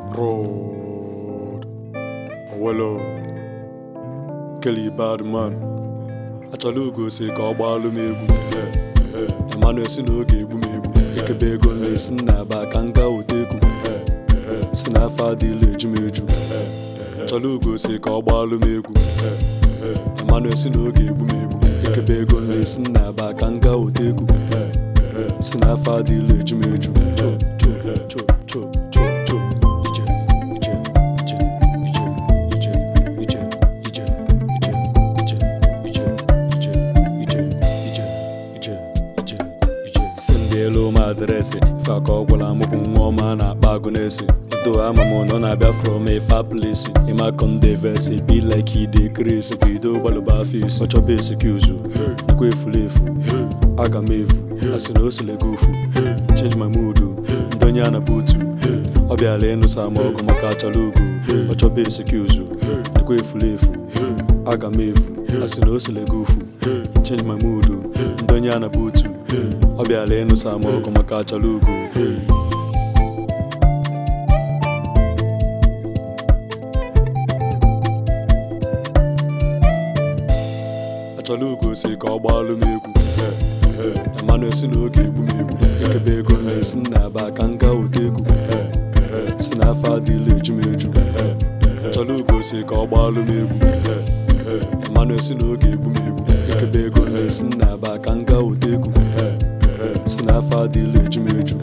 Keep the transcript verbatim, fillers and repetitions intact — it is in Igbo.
Road Owelo Kelly Badman Achalugo si ka ọ gbaalụ m egwu Emmanuel si n'oge egbu m egbu ekebe ego nlesi nna ba ka nga otegwu si n'afọ adịla eju m eju Achalugo si ka ọ gbaalụ m egwu Emmanuel si n'oge egbu m egbu ekebe ego nlesi nna ba ka nga otegwu si n'afọ adịla eju m eju elu m adreesị ife aka ọ gwara m bụ nwa ọma na-akpa agụ n'esi edo ama m nọ na-abịa from a far place ịma kondevesi be like ide kresi ka ido gbalụba afọ isi ọ chọba esikuzu nakwa efula efu aga m efu asị na o sile gị ofu change my mood ndị onye a na butu ọ bịara ịnụsa m ọgụ maka Achalugo ọ chọba esikuzu nakwa efula efu aga m efu asị na o sile gị ofu change my mood ndị onye a na butu ọ bịara ịnụsa m ọgụ maka Achalugo Achalugo si ka ọ gbaalụ m egwu Emmanuel si n'oge egbu m egbu ekebe ego nlesi nna ba ka nga otegwu si n'afọ adịla eju m eju Achalugo si ka ọ gbaalụ m egwu Emmanuel si n'oge egbu m egbu ekebe ego nlesi nna ba ka nga otegwu si n'afọ adịla eju m eju